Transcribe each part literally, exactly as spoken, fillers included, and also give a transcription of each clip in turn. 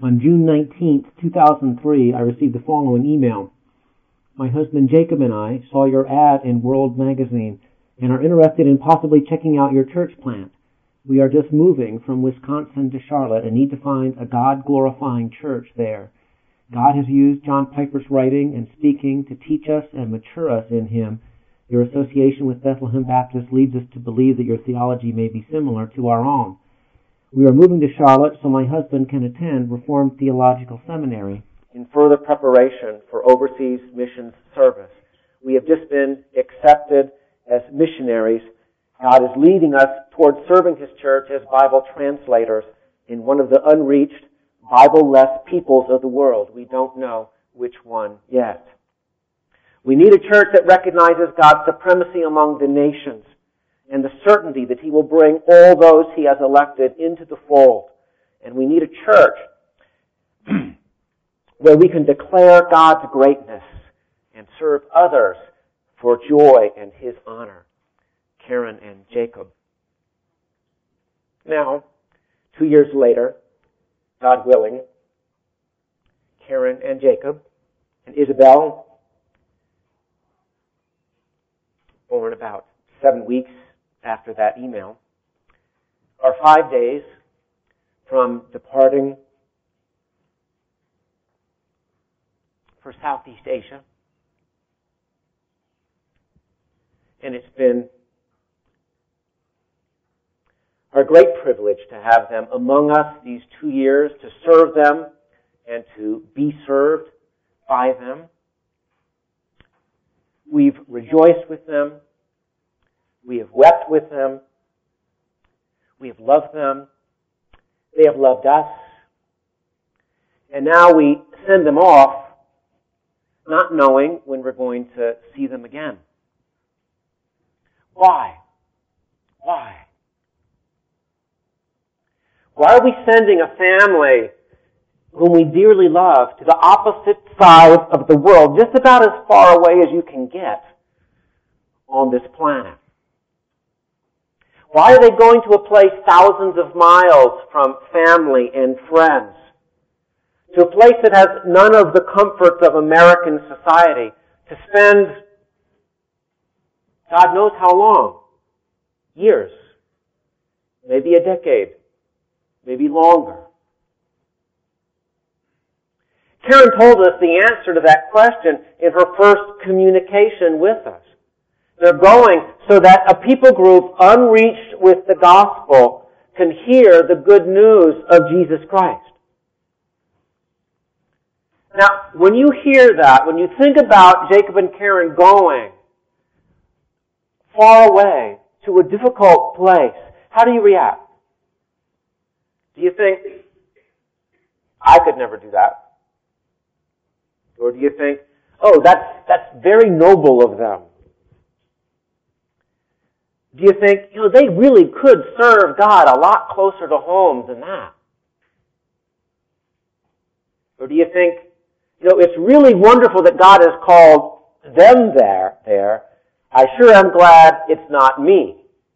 On June nineteenth, two thousand three, I received the following email. My husband Jacob and I saw your ad in World Magazine and are interested in possibly checking out your church plant. We are just moving from Wisconsin to Charlotte and need to find a God-glorifying church there. God has used John Piper's writing and speaking to teach us and mature us in Him. Your association with Bethlehem Baptist leads us to believe that your theology may be similar to our own. We are moving to Charlotte so my husband can attend Reformed Theological Seminary in further preparation for overseas missions service. We have just been accepted as missionaries. God is leading us towards serving His church as Bible translators in one of the unreached, Bible-less peoples of the world. We don't know which one yet. We need a church that recognizes God's supremacy among the nations and the certainty that He will bring all those He has elected into the fold. And we need a church where we can declare God's greatness and serve others for joy and His honor. Karen and Jacob. Now, two years later, God willing, Karen and Jacob and Isabel, born about seven weeks after that email, are five days from departing for Southeast Asia. And it's been our great privilege to have them among us these two years, to serve them and to be served by them. We've rejoiced with them. We have wept with them. We have loved them. They have loved us. And now we send them off, not knowing when we're going to see them again. Why? Why? Why are we sending a family whom we dearly love to the opposite side of the world, just about as far away as you can get on this planet? Why are they going to a place thousands of miles from family and friends? To a place that has none of the comforts of American society, to spend God knows how long, years, maybe a decade, maybe longer. Karen told us the answer to that question in her first communication with us. They're going so that a people group unreached with the gospel can hear the good news of Jesus Christ. Now, when you hear that, when you think about Jacob and Karen going far away to a difficult place, how do you react? Do you think, I could never do that? Or do you think, oh, that's, that's very noble of them? Do you think, you know, they really could serve God a lot closer to home than that? Or do you think, you know, it's really wonderful that God has called them there, there. I sure am glad it's not me.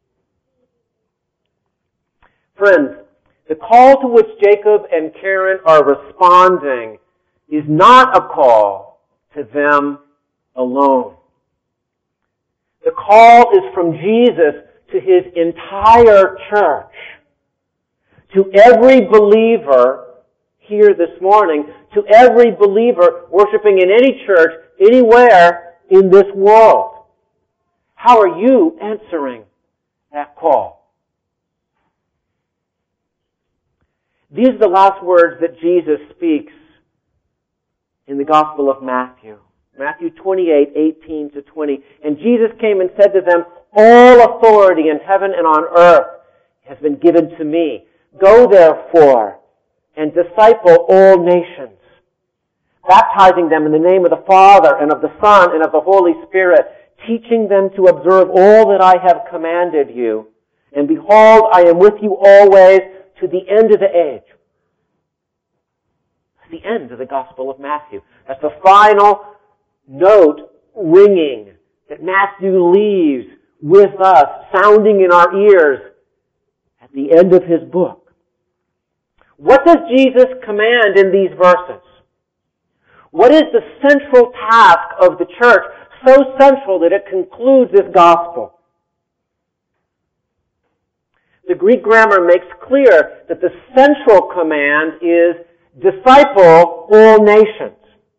Friends, the call to which Jacob and Karen are responding is not a call to them alone. The call is from Jesus to His entire church. To every believer here this morning, to every believer worshiping in any church, anywhere in this world. How are you answering that call? These are the last words that Jesus speaks in the Gospel of Matthew. Matthew twenty-eight, eighteen to twenty. And Jesus came and said to them, all authority in heaven and on earth has been given to me. Go therefore and disciple all nations, baptizing them in the name of the Father and of the Son and of the Holy Spirit, teaching them to observe all that I have commanded you. And behold, I am with you always to the end of the age. That's the end of the Gospel of Matthew. That's the final note ringing that Matthew leaves with us, sounding in our ears at the end of his book. What does Jesus command in these verses? What is the central task of the church, so central that it concludes this gospel? The Greek grammar makes clear that the central command is disciple all nations.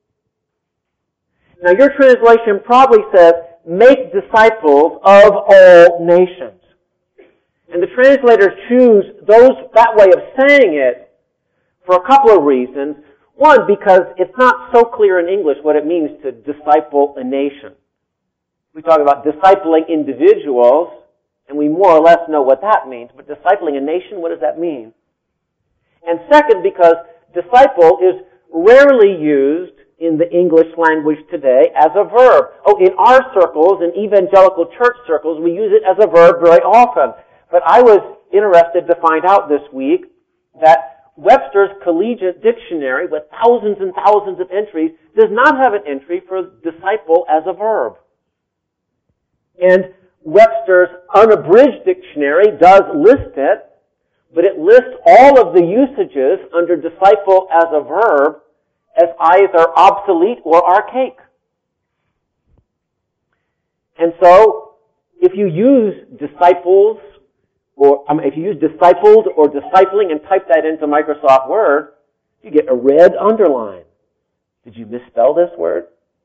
Now your translation probably says, make disciples of all nations. And the translators choose those that way of saying it for a couple of reasons. One, because it's not so clear in English what it means to disciple a nation. We talk about discipling individuals, and we more or less know what that means. But discipling a nation, what does that mean? And second, because disciple is rarely used in the English language today as a verb. Oh, in our circles, in evangelical church circles, we use it as a verb very often. But I was interested to find out this week that Webster's Collegiate Dictionary, with thousands and thousands of entries, does not have an entry for disciple as a verb. And Webster's Unabridged Dictionary does list it, but it lists all of the usages under disciple as a verb as either obsolete or archaic. And so, if you use disciples, or um, if you use discipled or discipling and type that into Microsoft Word, you get a red underline. Did you misspell this word?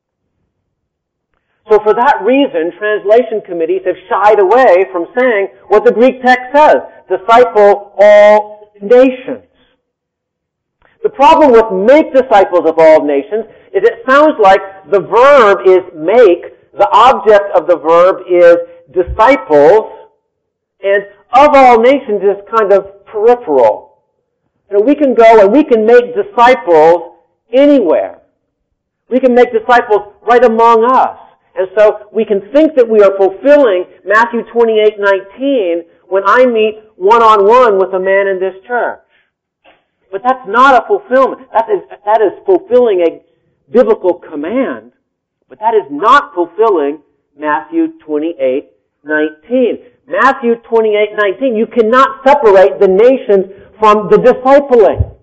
So for that reason, translation committees have shied away from saying what the Greek text says, disciple all nations. The problem with make disciples of all nations is it sounds like the verb is make, the object of the verb is disciples, and of all nations is kind of peripheral. You know, we can go and we can make disciples anywhere. We can make disciples right among us. And so we can think that we are fulfilling Matthew twenty-eight nineteen when I meet one-on-one with a man in this church. But that's not a fulfillment. That is, that is fulfilling a biblical command, but that is not fulfilling Matthew twenty-eight nineteen. Matthew twenty-eight nineteen, you cannot separate the nations from the discipling.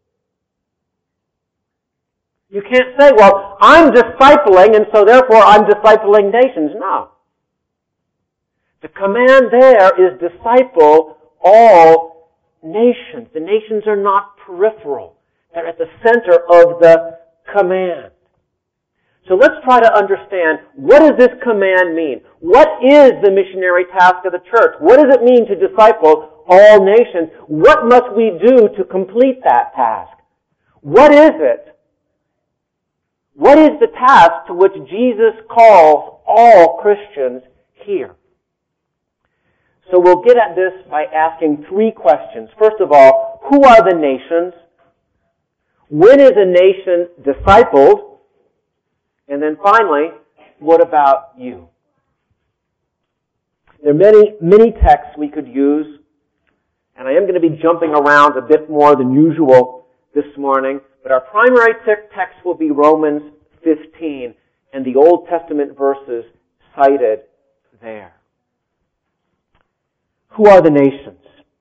You can't say, well, I'm discipling, and so therefore I'm discipling nations. No. The command there is disciple all nations. The nations are not peripheral. They're at the center of the command. So let's try to understand, what does this command mean? What is the missionary task of the church? What does it mean to disciple all nations? What must we do to complete that task? What is it? What is the task to which Jesus calls all Christians here? So we'll get at this by asking three questions. First of all, who are the nations? When is a nation discipled? And then finally, what about you? There are many, many texts we could use, and I am going to be jumping around a bit more than usual this morning, but our primary text will be Romans fifteen and the Old Testament verses cited there. Who are the nations?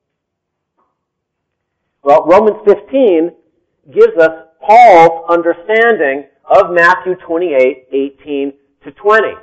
Well, Romans fifteen gives us Paul's understanding of Matthew twenty-eight, eighteen to twenty.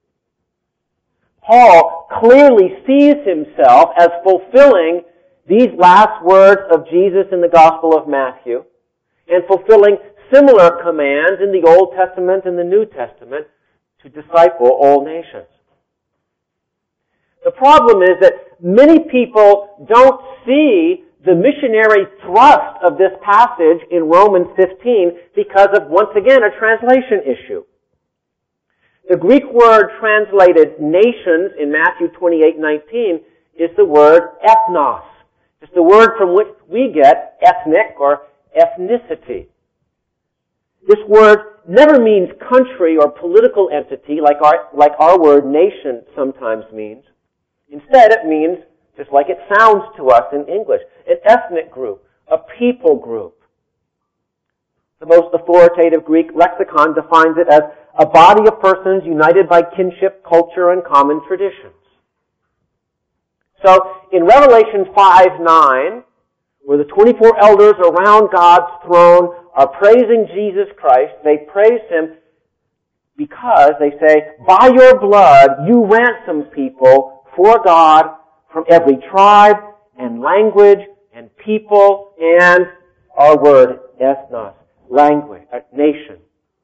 Paul clearly sees himself as fulfilling these last words of Jesus in the Gospel of Matthew and fulfilling similar commands in the Old Testament and the New Testament to disciple all nations. The problem is that many people don't see the missionary thrust of this passage in Romans fifteen because of, once again, a translation issue. The Greek word translated nations in Matthew twenty-eight nineteen is the word ethnos. It's the word from which we get ethnic or ethnicity. This word never means country or political entity like our, like our word nation sometimes means. Instead, it means, just like it sounds to us in English, an ethnic group, a people group. The most authoritative Greek lexicon defines it as a body of persons united by kinship, culture, and common traditions. So, in Revelation five nine, where the twenty-four elders around God's throne are praising Jesus Christ. They praise Him because they say, by your blood you ransomed people for God from every tribe and language and people and our word, ethnos, language, uh, nation.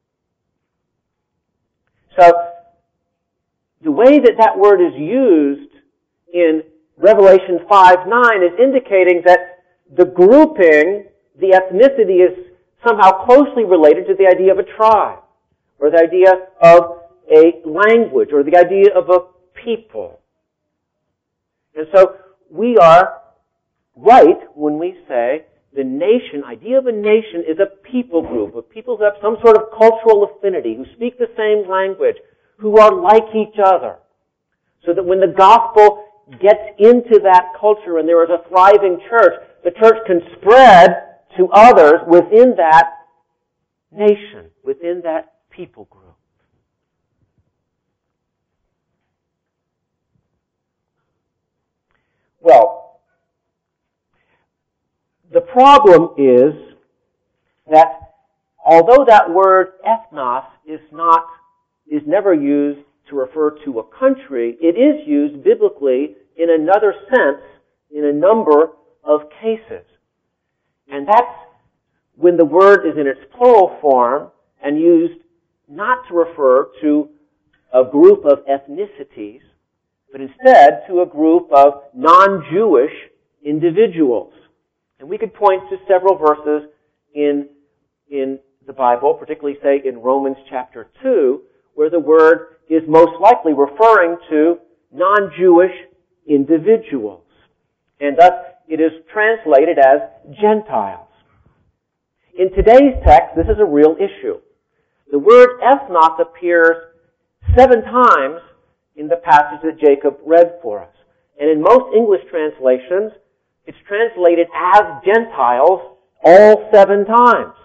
So, the way that that word is used in Revelation five nine is indicating that the grouping, the ethnicity, is somehow closely related to the idea of a tribe, or the idea of a language, or the idea of a people. And so we are right when we say the nation, idea of a nation is a people group, of people who have some sort of cultural affinity, who speak the same language, who are like each other. So that when the gospel gets into that culture and there is a thriving church, the church can spread to others within that nation, within that people group. Well, the problem is that although that word ethnos is not, is never used to refer to a country, it is used biblically in another sense in a number of cases. And that's when the word is in its plural form and used not to refer to a group of ethnicities, but instead to a group of non-Jewish individuals. And we could point to several verses in, in the Bible, particularly say in Romans chapter two, where the word is most likely referring to non-Jewish individuals. And thus it is translated as Gentiles. In today's text, this is a real issue. The word ethnos appears seven times in the passage that Jacob read for us. And in most English translations, it's translated as Gentiles all seven times.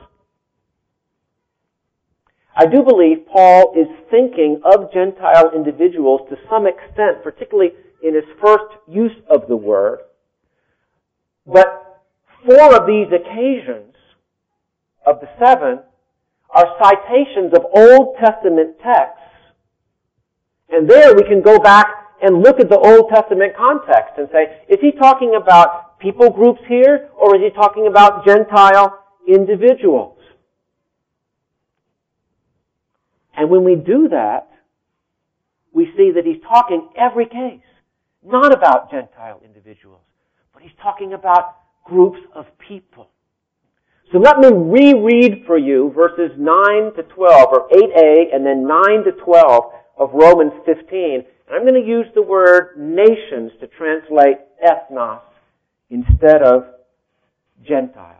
I do believe Paul is thinking of Gentile individuals to some extent, particularly in his first use of the word. But four of these occasions of the seven are citations of Old Testament texts. And there we can go back and look at the Old Testament context and say, is he talking about people groups here, or is he talking about Gentile individuals? And when we do that, we see that he's talking every case, not about Gentile individuals, but he's talking about groups of people. So let me reread for you verses nine to twelve, or eight a and then nine to twelve of Romans fifteen. And I'm going to use the word nations to translate ethnos instead of Gentiles.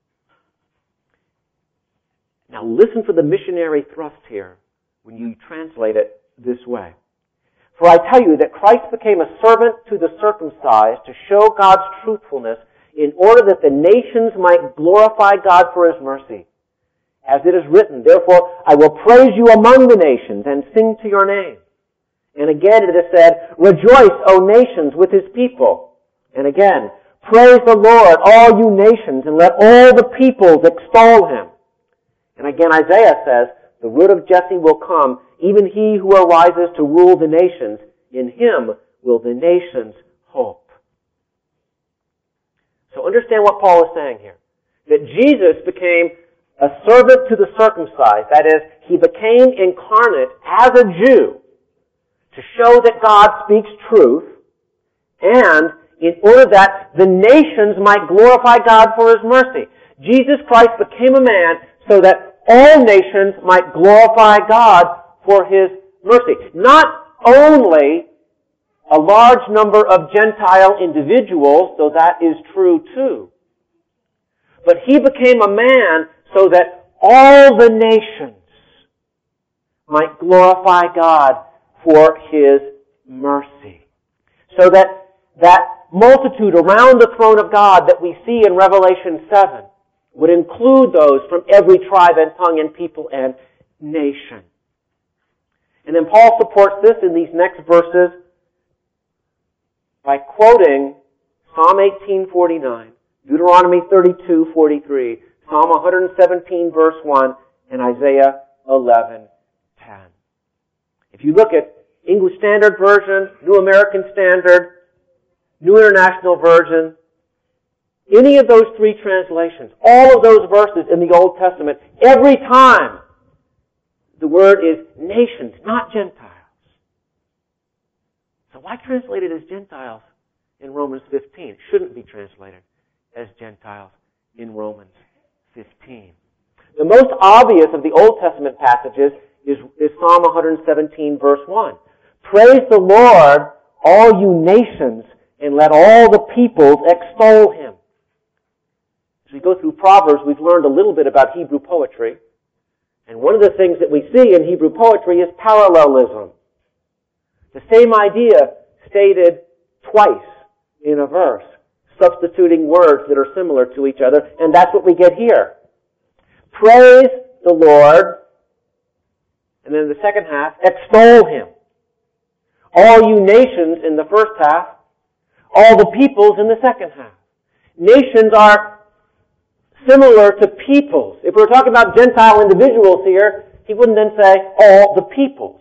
Now listen for the missionary thrust here when you translate it this way. For I tell you that Christ became a servant to the circumcised to show God's truthfulness, in order that the nations might glorify God for His mercy. As it is written, therefore I will praise you among the nations and sing to your name. And again it is said, rejoice, O nations, with His people. And again, praise the Lord, all you nations, and let all the peoples extol Him. And again Isaiah says, the root of Jesse will come, even he who arises to rule the nations. In him will the nations hope. So understand what Paul is saying here. That Jesus became a servant to the circumcised. That is, He became incarnate as a Jew to show that God speaks truth, and in order that the nations might glorify God for His mercy. Jesus Christ became a man so that all nations might glorify God for His mercy. Not only a large number of Gentile individuals, though that is true too, but He became a man so that all the nations might glorify God for His mercy. So that that multitude around the throne of God that we see in Revelation seven would include those from every tribe and tongue and people and nation. And then Paul supports this in these next verses by quoting Psalm eighteen forty-nine, Deuteronomy thirty-two forty-three, Psalm one seventeen verse one, and Isaiah eleven ten. If you look at English Standard Version, New American Standard, New International Version, any of those three translations, all of those verses in the Old Testament, every time the word is nations, not Gentiles. So why translate it as Gentiles in Romans fifteen? It shouldn't be translated as Gentiles in Romans fifteen. The most obvious of the Old Testament passages is, is Psalm one seventeen verse one. Praise the Lord, all you nations, and let all the peoples extol Him. As we go through Proverbs, we've learned a little bit about Hebrew poetry. And one of the things that we see in Hebrew poetry is parallelism. The same idea stated twice in a verse, substituting words that are similar to each other, and that's what we get here. Praise the Lord, and then in the second half, extol Him. All you nations in the first half, all the peoples in the second half. Nations are similar to peoples. If we're talking about Gentile individuals here, he wouldn't then say all the peoples.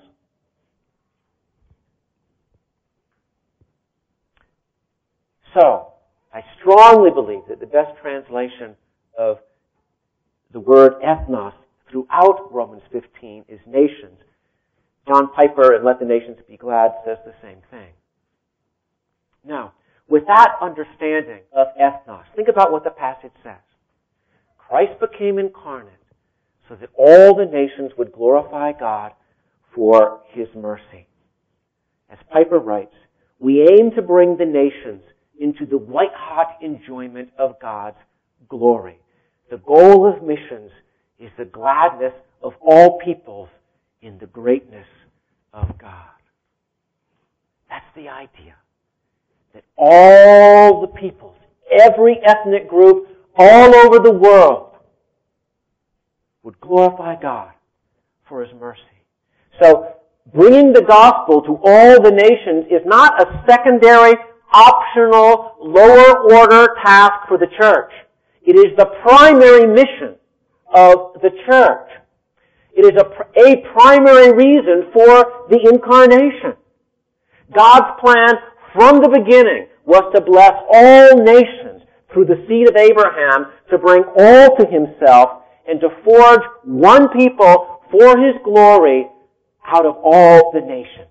So, I strongly believe that the best translation of the word ethnos throughout Romans fifteen is nations. John Piper in Let the Nations Be Glad says the same thing. Now, with that understanding of ethnos, think about what the passage says. Christ became incarnate so that all the nations would glorify God for His mercy. As Piper writes, we aim to bring the nations into the white-hot enjoyment of God's glory. The goal of missions is the gladness of all peoples in the greatness of God. That's the idea. That all the peoples, every ethnic group, all over the world, would glorify God for His mercy. So, bringing the gospel to all the nations is not a secondary, optional, lower order task for the church. It is the primary mission of the church. It is a, a primary reason for the incarnation. God's plan from the beginning was to bless all nations through the seed of Abraham, to bring all to Himself, and to forge one people for His glory out of all the nations.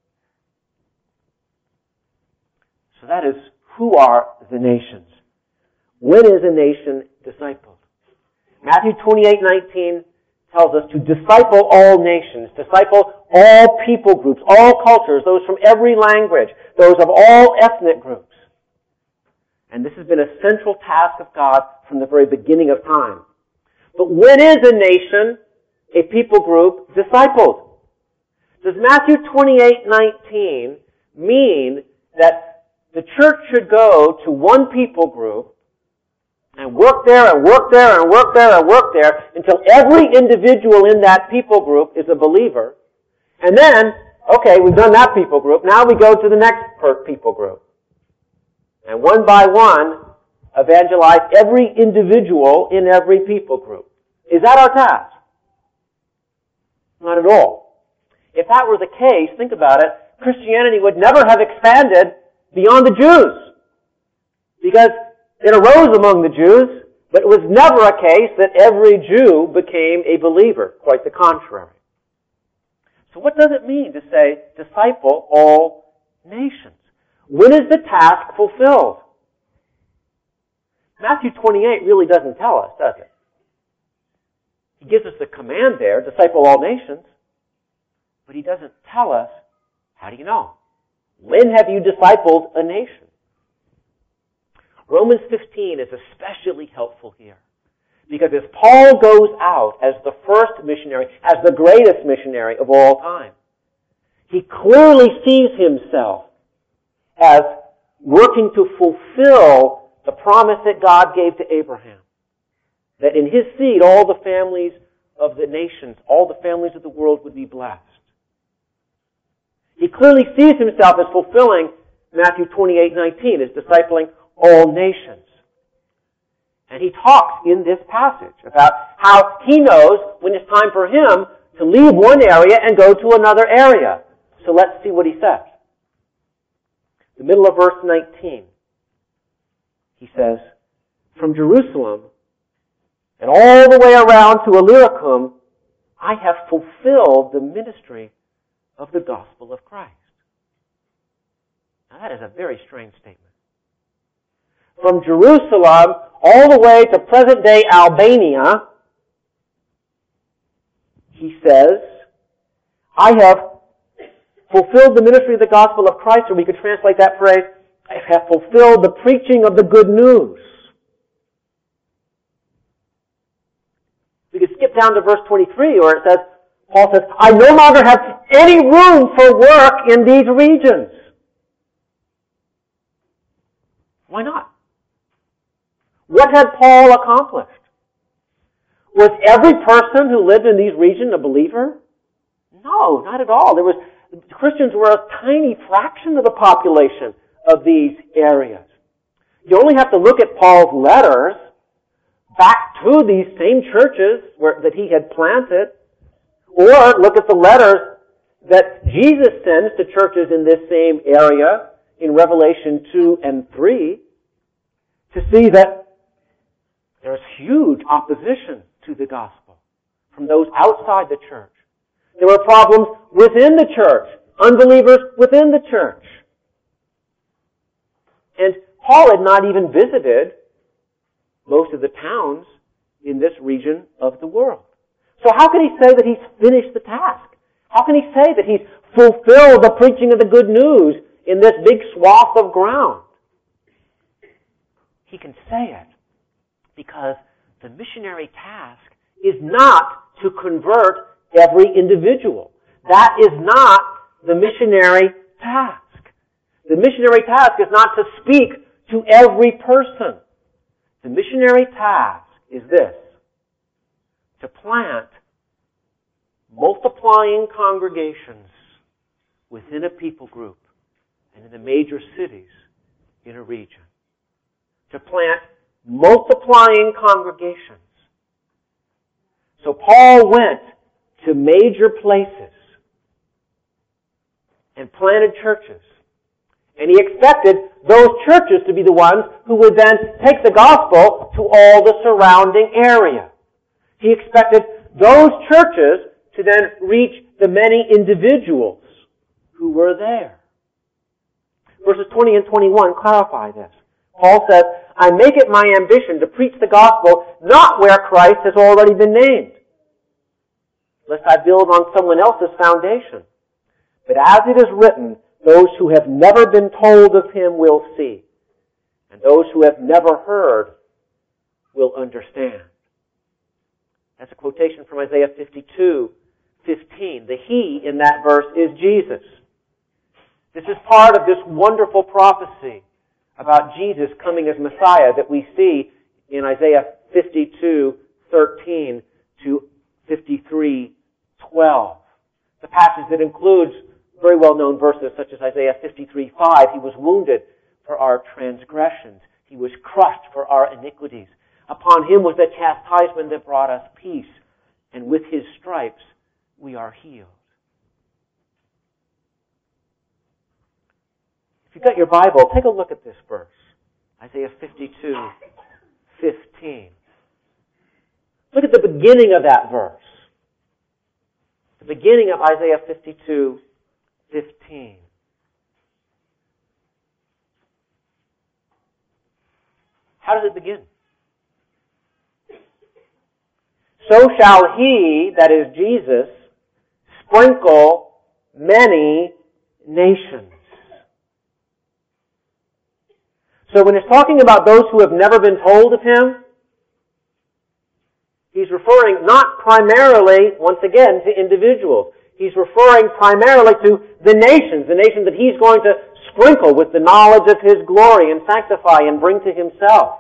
So that is, who are the nations? When is a nation discipled? Matthew twenty-eight nineteen tells us to disciple all nations, disciple all people groups, all cultures, those from every language, those of all ethnic groups. And this has been a central task of God from the very beginning of time. But when is a nation, a people group, discipled? Does Matthew twenty-eight nineteen mean that the church should go to one people group and work there and work there and work there and work there until every individual in that people group is a believer? And then, okay, we've done that people group, now we go to the next people group. And one by one, evangelize every individual in every people group. Is that our task? Not at all. If that were the case, think about it, Christianity would never have expanded beyond the Jews. Because it arose among the Jews, but it was never a case that every Jew became a believer. Quite the contrary. So what does it mean to say, disciple all nations? When is the task fulfilled? Matthew twenty-eight really doesn't tell us, does it? He gives us the command there, disciple all nations, but He doesn't tell us, how do you know? When have you discipled a nation? Romans fifteen is especially helpful here. Because as Paul goes out as the first missionary, as the greatest missionary of all time, he clearly sees himself as working to fulfill the promise that God gave to Abraham. That in his seed all the families of the nations, all the families of the world would be blessed. He clearly sees himself as fulfilling Matthew twenty-eight nineteen, as discipling all nations. And he talks in this passage about how he knows when it's time for him to leave one area and go to another area. So let's see what he says. The middle of verse nineteen. He says, "From Jerusalem and all the way around to Illyricum, I have fulfilled the ministry of the gospel of Christ." Now that is a very strange statement. From Jerusalem all the way to present-day Albania, he says, I have fulfilled the ministry of the gospel of Christ, or we could translate that phrase, I have fulfilled the preaching of the good news. We could skip down to verse twenty-three, where it says, Paul says, I no longer have any room for work in these regions. Why not? What had Paul accomplished? Was every person who lived in these regions a believer? No, not at all. There was Christians were a tiny fraction of the population of these areas. You only have to look at Paul's letters back to these same churches where, that he had planted, or look at the letters that Jesus sends to churches in this same area in Revelation two and three to see that there's huge opposition to the gospel from those outside the church. There were problems within the church, unbelievers within the church. And Paul had not even visited most of the towns in this region of the world. So how can he say that he's finished the task? How can he say that he's fulfilled the preaching of the good news in this big swath of ground? He can say it because the missionary task is not to convert every individual. That is not the missionary task. The missionary task is not to speak to every person. The missionary task is this: to plant multiplying congregations within a people group and in the major cities in a region. To plant multiplying congregations. So Paul went to major places and planted churches. And he expected those churches to be the ones who would then take the gospel to all the surrounding area. He expected those churches to then reach the many individuals who were there. Verses twenty and twenty-one clarify this. Paul says, I make it my ambition to preach the gospel not where Christ has already been named, lest I build on someone else's foundation. But as it is written, those who have never been told of him will see, and those who have never heard will understand. That's a quotation from Isaiah fifty-two fifteen. The he in that verse is Jesus. This is part of this wonderful prophecy about Jesus coming as Messiah that we see in Isaiah fifty-two thirteen to fifty-three twelve. The passage that includes very well-known verses such as Isaiah fifty-three five. He was wounded for our transgressions. He was crushed for our iniquities. Upon him was the chastisement that brought us peace, and with his stripes we are healed. If you've got your Bible, take a look at this verse. Isaiah fifty-two fifteen. Look at the beginning of that verse. The beginning of Isaiah fifty-two fifteen. How does it begin? So shall he, that is Jesus, sprinkle many nations. So when it's talking about those who have never been told of him, he's referring not primarily, once again, to individuals. He's referring primarily to the nations, the nations that he's going to sprinkle with the knowledge of his glory and sanctify and bring to himself.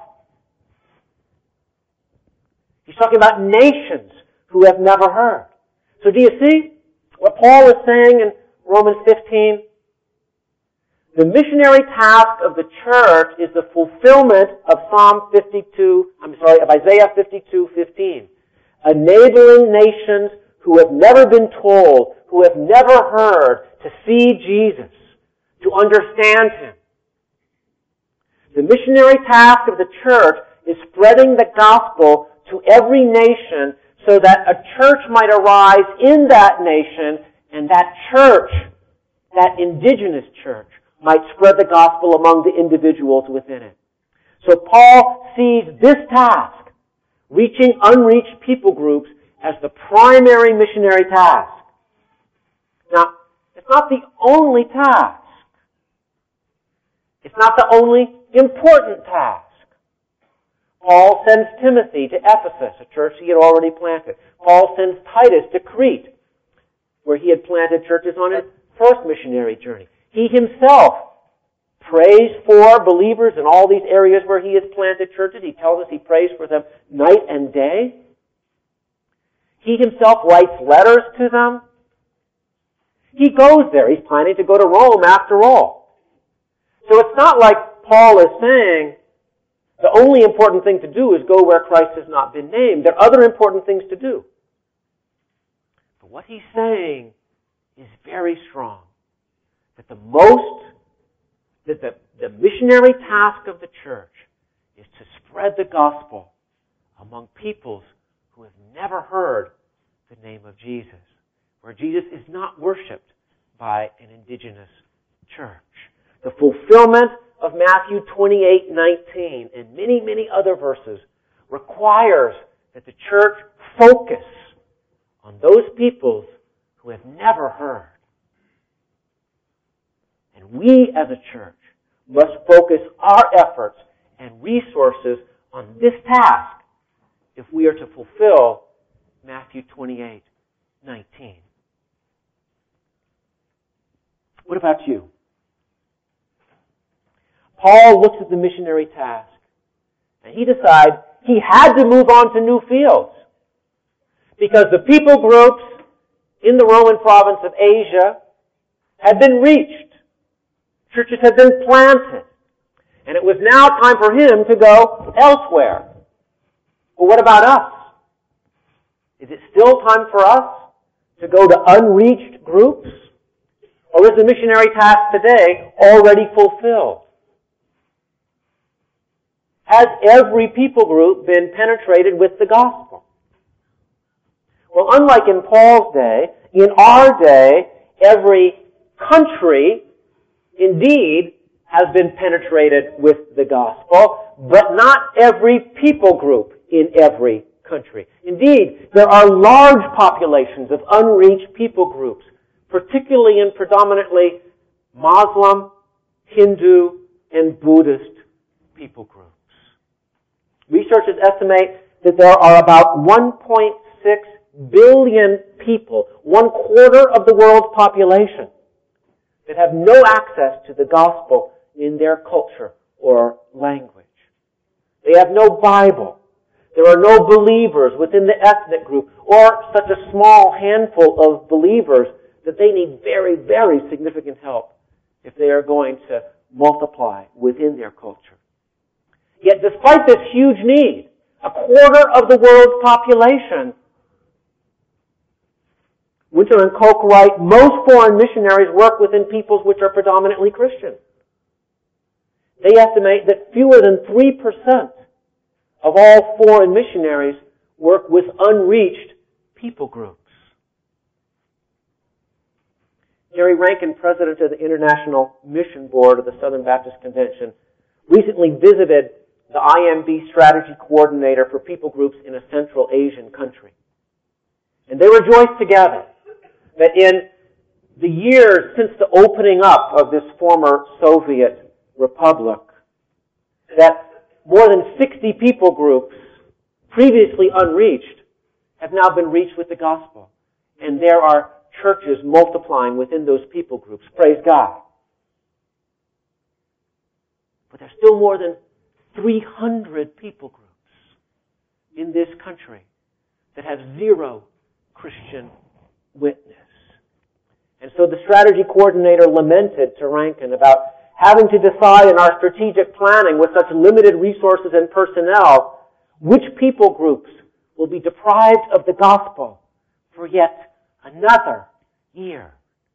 He's talking about nations who have never heard. So do you see what Paul is saying in Romans fifteen? The missionary task of the church is the fulfillment of Psalm fifty-two, I'm sorry, of Isaiah fifty-two fifteen. Enabling nations who have never been told, who have never heard, to see Jesus, to understand Him. The missionary task of the church is spreading the gospel to every nation so that a church might arise in that nation, and that church, that indigenous church, might spread the gospel among the individuals within it. So Paul sees this task, reaching unreached people groups, as the primary missionary task. Now, it's not the only task. It's not the only important task. Paul sends Timothy to Ephesus, a church he had already planted. Paul sends Titus to Crete, where he had planted churches on his first missionary journey. He himself prays for believers in all these areas where he has planted churches. He tells us he prays for them night and day. He himself writes letters to them. He goes there. He's planning to go to Rome after all. So it's not like Paul is saying the only important thing to do is go where Christ has not been named. There are other important things to do. But what he's saying is very strong. That the most, that the, the missionary task of the church is to spread the gospel among peoples who have never heard the name of Jesus, where Jesus is not worshipped by an indigenous church. The fulfillment of Matthew twenty-eight nineteen and many, many other verses requires that the church focus on those peoples who have never heard. And we as a church must focus our efforts and resources on this task if we are to fulfill Matthew twenty-eight nineteen. What about you? Paul looks at the missionary task, and he decides he had to move on to new fields. Because the people groups in the Roman province of Asia had been reached. Churches had been planted. And it was now time for him to go elsewhere. Well, what about us? Is it still time for us to go to unreached groups? Or is the missionary task today already fulfilled? Has every people group been penetrated with the gospel? Well, unlike in Paul's day, in our day, every country indeed has been penetrated with the gospel, but not every people group in every country. Indeed, there are large populations of unreached people groups, particularly in predominantly Muslim, Hindu, and Buddhist people groups. Researchers estimate that there are about one point six billion people, one quarter of the world's population, that have no access to the gospel in their culture or language. They have no Bible. There are no believers within the ethnic group, or such a small handful of believers that they need very, very significant help if they are going to multiply within their culture. Yet despite this huge need, a quarter of the world's population, Winter and Koch write, most foreign missionaries work within peoples which are predominantly Christian. They estimate that fewer than three percent of all foreign missionaries work with unreached people groups. Gary Rankin, president of the International Mission Board of the Southern Baptist Convention, recently visited the I M B strategy coordinator for people groups in a Central Asian country. And they rejoiced together that in the years since the opening up of this former Soviet republic, that more than sixty people groups, previously unreached, have now been reached with the gospel. And there are churches multiplying within those people groups. Praise God. But there's still more than three hundred people groups in this country that have zero Christian witness. And so the strategy coordinator lamented to Rankin about having to decide in our strategic planning with such limited resources and personnel which people groups will be deprived of the gospel for yet another year.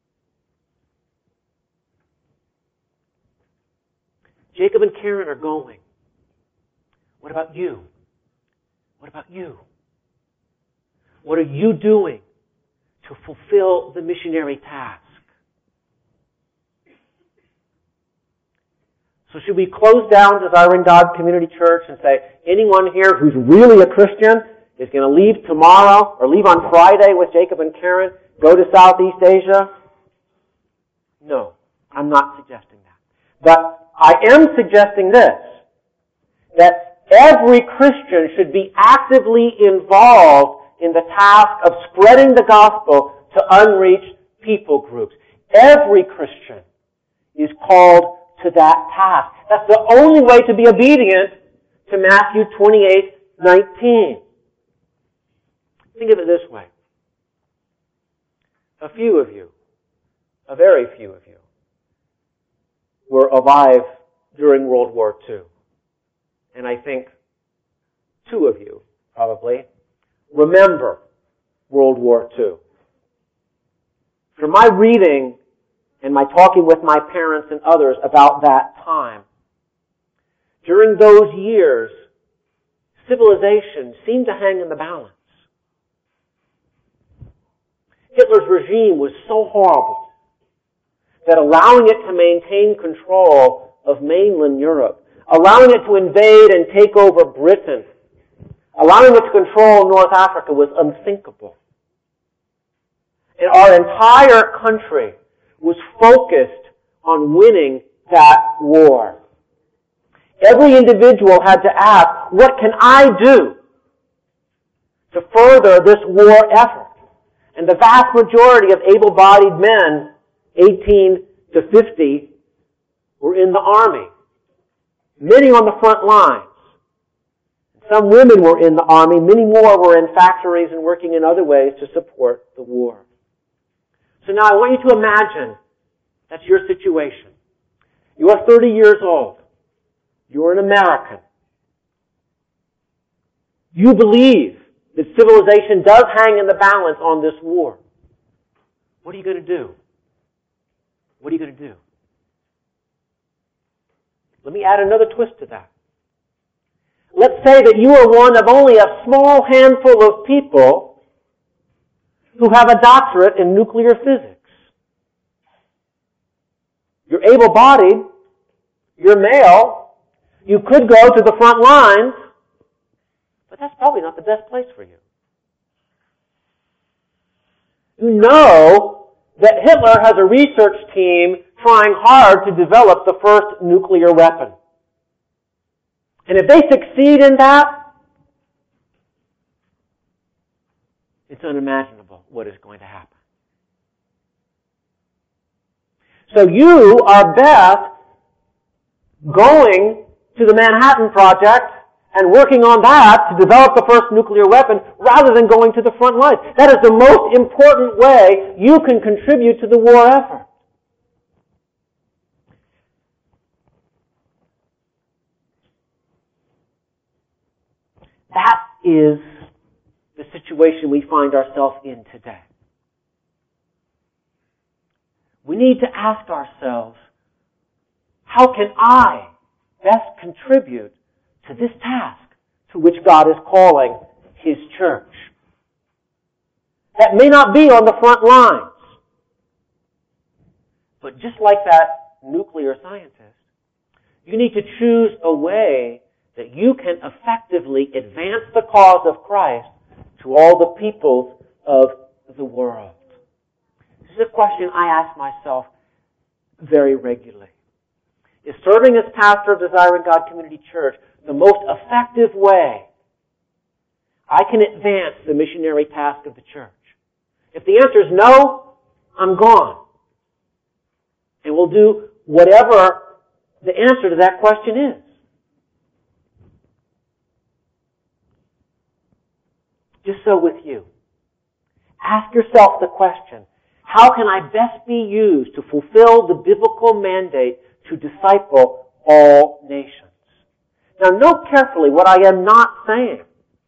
Jacob and Karen are going. What about you? What about you? What are you doing to fulfill the missionary task? So should we close down Desiring God Community Church and say, anyone here who's really a Christian is going to leave tomorrow or leave on Friday with Jacob and Karen, go to Southeast Asia? No, I'm not suggesting that. But I am suggesting this, that every Christian should be actively involved in the task of spreading the gospel to unreached people groups. Every Christian is called to that task. That's the only way to be obedient to Matthew twenty-eight nineteen. Think of it this way. A few of you, a very few of you, were alive during World War Two. And I think two of you, probably, remember World War Two. From my reading and my talking with my parents and others about that time, during those years, civilization seemed to hang in the balance. Hitler's regime was so horrible that allowing it to maintain control of mainland Europe, allowing it to invade and take over Britain, allowing it to control North Africa was unthinkable. And our entire country was focused on winning that war. Every individual had to ask, what can I do to further this war effort? And the vast majority of able-bodied men, eighteen to fifty, were in the army. Many on the front lines. Some women were in the army. Many more were in factories and working in other ways to support the war. So now I want you to imagine that's your situation. You are thirty years old. You're an American. You believe that civilization does hang in the balance on this war. What are you going to do? What are you going to do? Let me add another twist to that. Let's say that you are one of only a small handful of people who have a doctorate in nuclear physics. You're able-bodied, you're male, you could go to the front lines, but that's probably not the best place for you. You know that Hitler has a research team trying hard to develop the first nuclear weapon. And if they succeed in that, it's unimaginable what is going to happen. So you are best going to the Manhattan Project and working on that to develop the first nuclear weapon rather than going to the front lines. That is the most important way you can contribute to the war effort. That is the situation we find ourselves in today. We need to ask ourselves, how can I best contribute to this task to which God is calling His church? That may not be on the front lines. But just like that nuclear scientist, you need to choose a way that you can effectively advance the cause of Christ to all the peoples of the world. This is a question I ask myself very regularly. Is serving as pastor of Desiring God Community Church the most effective way I can advance the missionary task of the church? If the answer is no, I'm gone. And we'll do whatever the answer to that question is. Just so with you. Ask yourself the question, how can I best be used to fulfill the biblical mandate to disciple all nations. Now note carefully what I am not saying.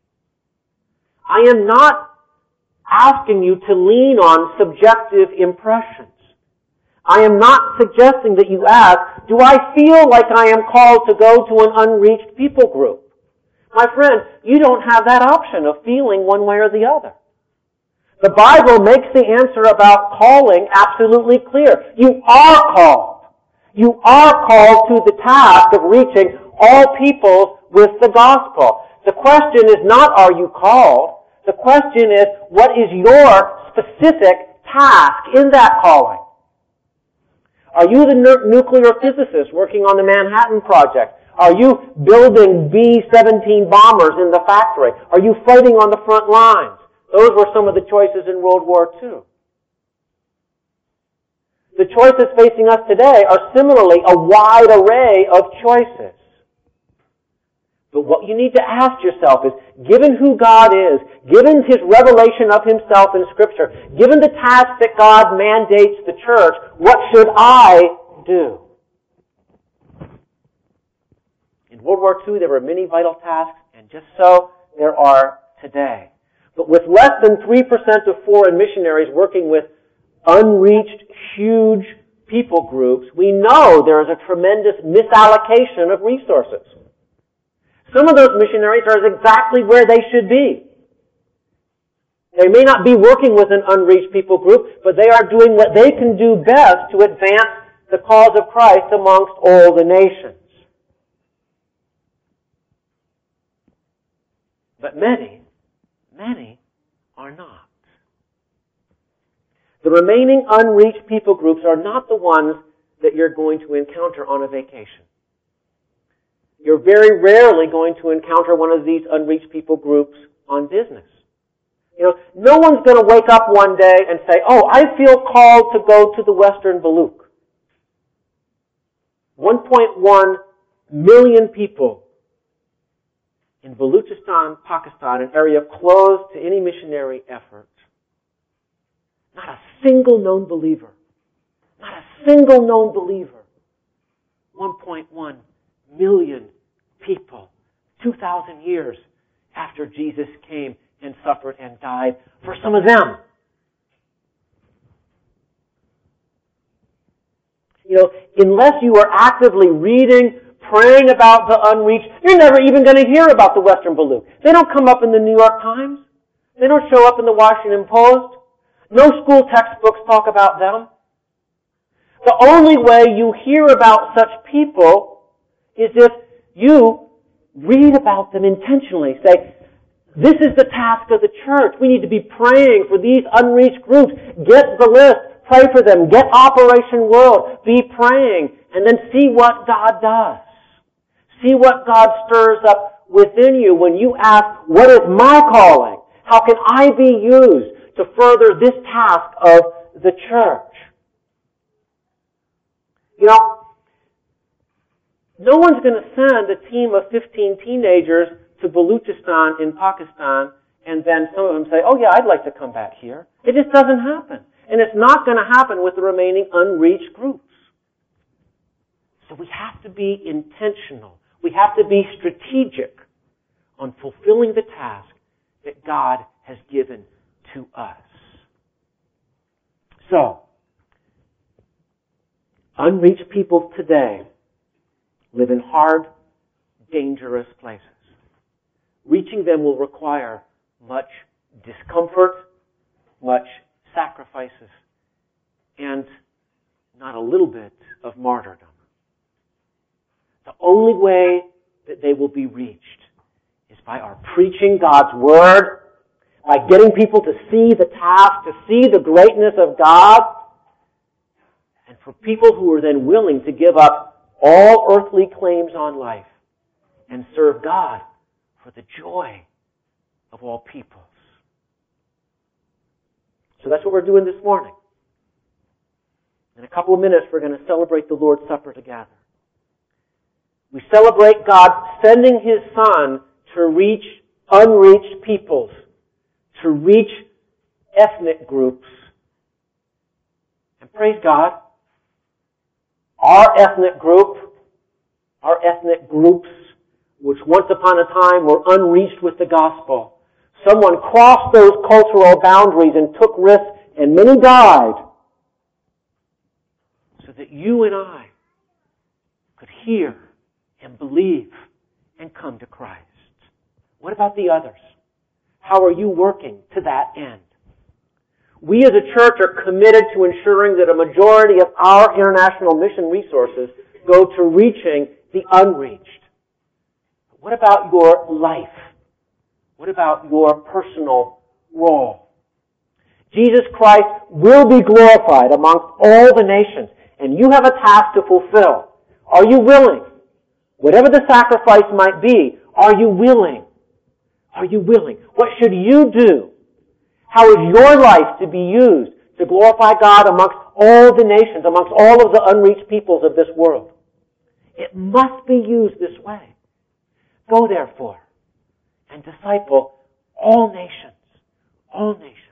I am not asking you to lean on subjective impressions. I am not suggesting that you ask, do I feel like I am called to go to an unreached people group? My friend, you don't have that option of feeling one way or the other. The Bible makes the answer about calling absolutely clear. You are called. You are called to the task of reaching all peoples with the gospel. The question is not, are you called? The question is, what is your specific task in that calling? Are you the nu- nuclear physicist working on the Manhattan Project? Are you building B seventeen bombers in the factory? Are you fighting on the front lines? Those were some of the choices in World War Two. The choices facing us today are similarly a wide array of choices. But what you need to ask yourself is, given who God is, given His revelation of Himself in Scripture, given the task that God mandates the church, what should I do? In World War Two, there were many vital tasks, and just so there are today. But with less than three percent of foreign missionaries working with unreached, huge people groups, we know there is a tremendous misallocation of resources. Some of those missionaries are exactly where they should be. They may not be working with an unreached people group, but they are doing what they can do best to advance the cause of Christ amongst all the nations. But many, many are not. The remaining unreached people groups are not the ones that you're going to encounter on a vacation. You're very rarely going to encounter one of these unreached people groups on business. You know, no one's going to wake up one day and say, oh, I feel called to go to the Western Baluch. one point one million people in Baluchistan, Pakistan, an area closed to any missionary effort. Not a single known believer. Not a single known believer. one point one million people, two thousand years after Jesus came and suffered and died for some of them. You know, unless you are actively reading, praying about the unreached, you're never even going to hear about the Western Baluch. They don't come up in the New York Times. They don't show up in the Washington Post. No school textbooks talk about them. The only way you hear about such people is if you read about them intentionally. Say, this is the task of the church. We need to be praying for these unreached groups. Get the list. Pray for them. Get Operation World. Be praying. And then see what God does. See what God stirs up within you when you ask, what is my calling? How can I be used to further this task of the church? You know, no one's going to send a team of fifteen teenagers to Baluchistan in Pakistan and then some of them say, oh yeah, I'd like to come back here. It just doesn't happen. And it's not going to happen with the remaining unreached groups. So we have to be intentional. We have to be strategic on fulfilling the task that God has given to us. So, unreached people today live in hard, dangerous places. Reaching them will require much discomfort, much sacrifices, and not a little bit of martyrdom. The only way that they will be reached is by our preaching God's Word, by getting people to see the task, to see the greatness of God, and for people who are then willing to give up all earthly claims on life and serve God for the joy of all peoples. So that's what we're doing this morning. In a couple of minutes, we're going to celebrate the Lord's Supper together. We celebrate God sending His Son to reach unreached peoples, to reach ethnic groups. And praise God, Our ethnic group, our ethnic groups, which once upon a time were unreached with the gospel, someone crossed those cultural boundaries and took risks, and many died, so that you and I could hear and believe and come to Christ. What about the others? How are you working to that end? We as a church are committed to ensuring that a majority of our international mission resources go to reaching the unreached. What about your life? What about your personal role? Jesus Christ will be glorified amongst all the nations, and you have a task to fulfill. Are you willing? Whatever the sacrifice might be, are you willing? Are you willing? What should you do? How is your life to be used to glorify God amongst all the nations, amongst all of the unreached peoples of this world? It must be used this way. Go therefore and disciple all nations, all nations.